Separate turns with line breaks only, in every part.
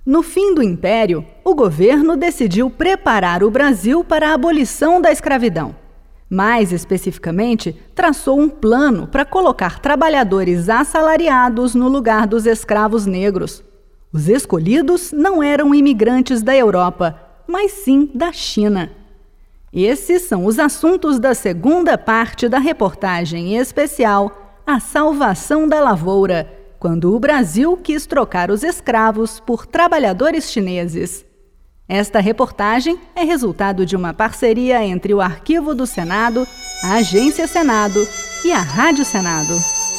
No fim do Império, o governo decidiu preparar o Brasil para a abolição da escravidão. Mais especificamente, traçou um plano para colocar trabalhadores assalariados no lugar dos escravos negros. Os escolhidos não eram imigrantes da Europa, mas sim da China. Esses são os assuntos da segunda parte da reportagem especial A Salvação da Lavoura, quando o Brasil quis trocar os escravos por trabalhadores chineses. Esta reportagem é resultado de uma parceria entre o Arquivo do Senado, a Agência Senado e a Rádio Senado.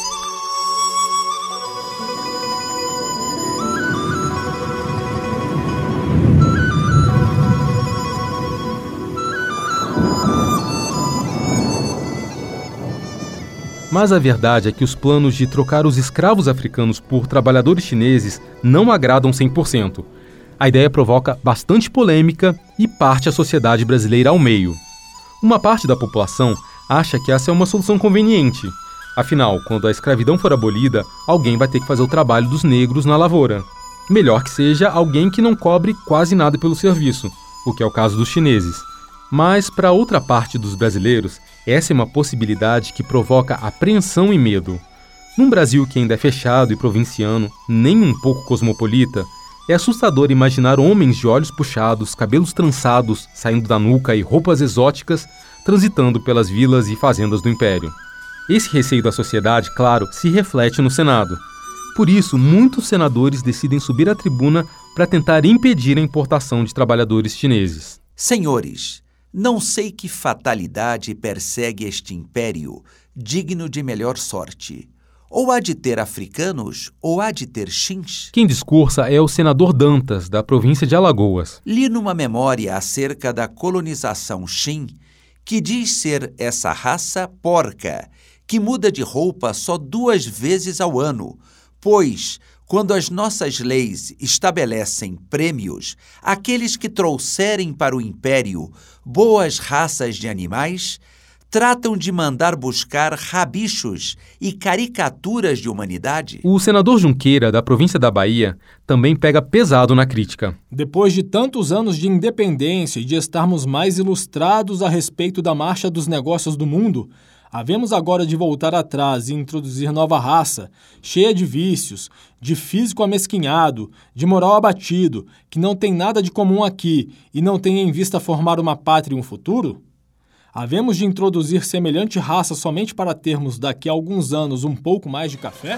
Mas a verdade é que os planos de trocar os escravos africanos por trabalhadores chineses não agradam 100%. A ideia provoca bastante polêmica e parte a sociedade brasileira ao meio. Uma parte da população acha que essa é uma solução conveniente. Afinal, quando a escravidão for abolida, alguém vai ter que fazer o trabalho dos negros na lavoura. Melhor que seja alguém que não cobre quase nada pelo serviço, o que é o caso dos chineses. Mas, para outra parte dos brasileiros, essa é uma possibilidade que provoca apreensão e medo. Num Brasil que ainda é fechado e provinciano, nem um pouco cosmopolita, é assustador imaginar homens de olhos puxados, cabelos trançados, saindo da nuca e roupas exóticas, transitando pelas vilas e fazendas do Império. Esse receio da sociedade, claro, se reflete no Senado. Por isso, muitos senadores decidem subir à tribuna para tentar impedir a importação de trabalhadores chineses.
Senhores, não sei que fatalidade persegue este império, digno de melhor sorte. Ou há de ter africanos, ou há de ter chins.
Quem discursa é o senador Dantas, da província de Alagoas.
Li numa memória acerca da colonização Xin, que diz ser essa raça porca, que muda de roupa só 2 vezes ao ano, pois, quando as nossas leis estabelecem prêmios, aqueles que trouxerem para o império boas raças de animais, tratam de mandar buscar rabichos e caricaturas de humanidade.
O senador Junqueira, da província da Bahia, também pega pesado na crítica.
Depois de tantos anos de independência e de estarmos mais ilustrados a respeito da marcha dos negócios do mundo, havemos agora de voltar atrás e introduzir nova raça, cheia de vícios, de físico amesquinhado, de moral abatido, que não tem nada de comum aqui e não tem em vista formar uma pátria e um futuro? Havemos de introduzir semelhante raça somente para termos daqui a alguns anos um pouco mais de café?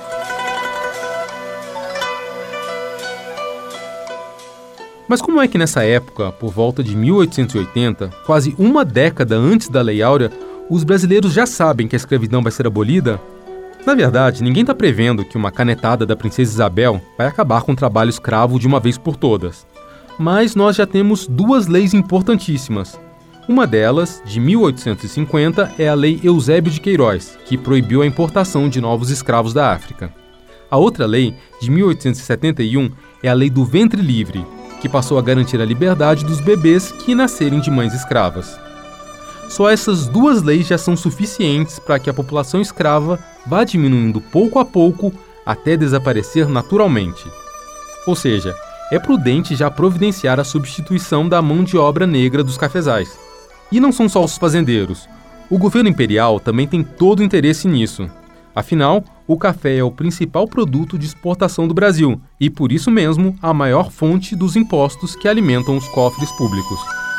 Mas como é que nessa época, por volta de 1880, quase uma década antes da Lei Áurea, os brasileiros já sabem que a escravidão vai ser abolida? Na verdade, ninguém está prevendo que uma canetada da princesa Isabel vai acabar com o trabalho escravo de uma vez por todas. Mas nós já temos 2 leis importantíssimas. Uma delas, de 1850, é a Lei Eusébio de Queiroz, que proibiu a importação de novos escravos da África. A outra lei, de 1871, é a Lei do Ventre Livre, que passou a garantir a liberdade dos bebês que nascerem de mães escravas. Só essas 2 leis já são suficientes para que a população escrava vá diminuindo pouco a pouco até desaparecer naturalmente. Ou seja, é prudente já providenciar a substituição da mão de obra negra dos cafezais. E não são só os fazendeiros. O governo imperial também tem todo o interesse nisso. Afinal, o café é o principal produto de exportação do Brasil e, por isso mesmo, a maior fonte dos impostos que alimentam os cofres públicos.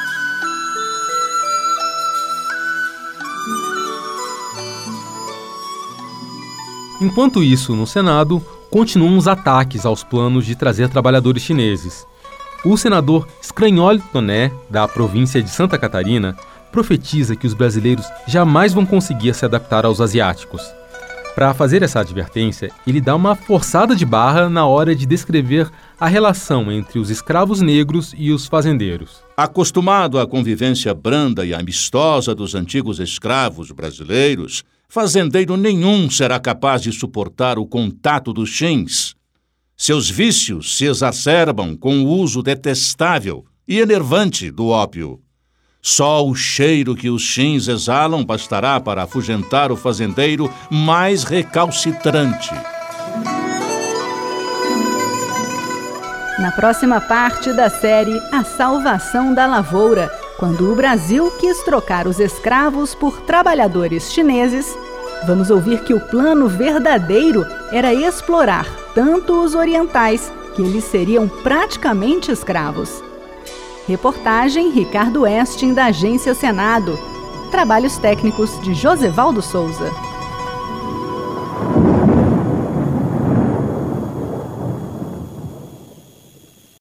Enquanto isso, no Senado, continuam os ataques aos planos de trazer trabalhadores chineses. O senador Scragnoli Toné, da província de Santa Catarina, profetiza que os brasileiros jamais vão conseguir se adaptar aos asiáticos. Para fazer essa advertência, ele dá uma forçada de barra na hora de descrever a relação entre os escravos negros e os fazendeiros.
Acostumado à convivência branda e amistosa dos antigos escravos brasileiros, fazendeiro nenhum será capaz de suportar o contato dos chins. Seus vícios se exacerbam com o uso detestável e enervante do ópio. Só o cheiro que os chins exalam bastará para afugentar o fazendeiro mais recalcitrante.
Na próxima parte da série A Salvação da Lavoura, quando o Brasil quis trocar os escravos por trabalhadores chineses, vamos ouvir que o plano verdadeiro era explorar tanto os orientais, que eles seriam praticamente escravos. Reportagem Ricardo Estin, da Agência Senado. Trabalhos técnicos de Josevaldo Souza.